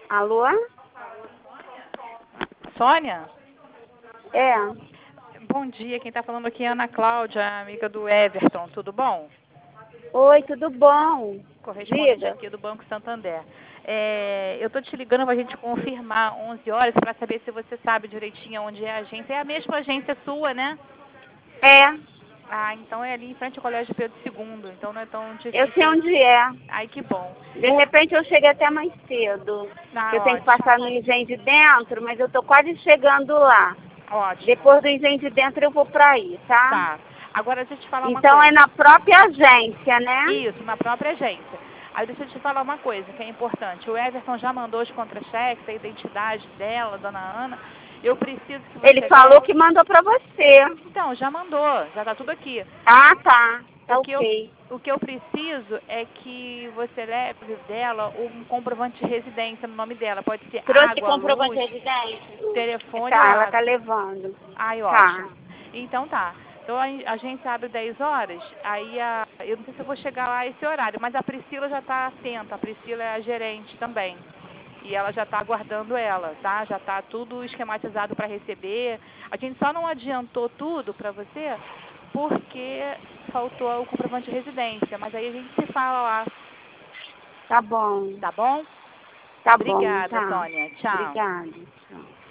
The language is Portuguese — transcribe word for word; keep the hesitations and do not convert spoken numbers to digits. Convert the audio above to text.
Alô? Sônia? É. Bom dia, quem está falando aqui é Ana Cláudia, amiga do Everton, tudo bom? Oi, tudo bom? Correspondente Diga. aqui do Banco Santander. É, eu estou te ligando para a gente confirmar onze horas para saber se você sabe direitinho onde é a agência. É a mesma agência sua, né? É, Ah, então é ali em frente ao Colégio Pedro segundo, então não é tão eu sei difícil. onde é. Ai, que bom. De repente eu cheguei até mais cedo. Ah, Eu tenho que ótimo, passar no engenho de dentro, mas eu tô quase chegando lá. ótimo. Depois do engenho de dentro eu vou pra aí, tá? Tá. Agora deixa eu te falar uma Então é coisa. na própria agência, né? Isso, na própria agência. Aí deixa eu te falar uma coisa que é importante. O Everton já mandou os contra-cheques, a identidade dela, dona Ana. Eu preciso que Ele você falou leve. que mandou pra você. Então, já mandou, já tá tudo aqui. Ah, tá. O Tá que eu, ok. o que eu preciso é que você leve dela um comprovante de residência no nome dela. Pode ser Trouxe água, comprovante de luz, residência? telefone ou Tá, ela água. tá levando. Ai, Tá. ótimo. Então tá. Então a a agência abre dez horas, aí a, eu não sei se eu vou chegar lá a esse horário, mas a Priscila já está atenta, a Priscila é a gerente também. E ela já está aguardando ela, tá? Já está tudo esquematizado para receber. A gente só não adiantou tudo para você porque faltou o comprovante de residência, mas aí a gente se fala lá, Tá bom. tá bom? Tá bom, Obrigada, tá. Sônia. Tchau. Obrigada. Tchau.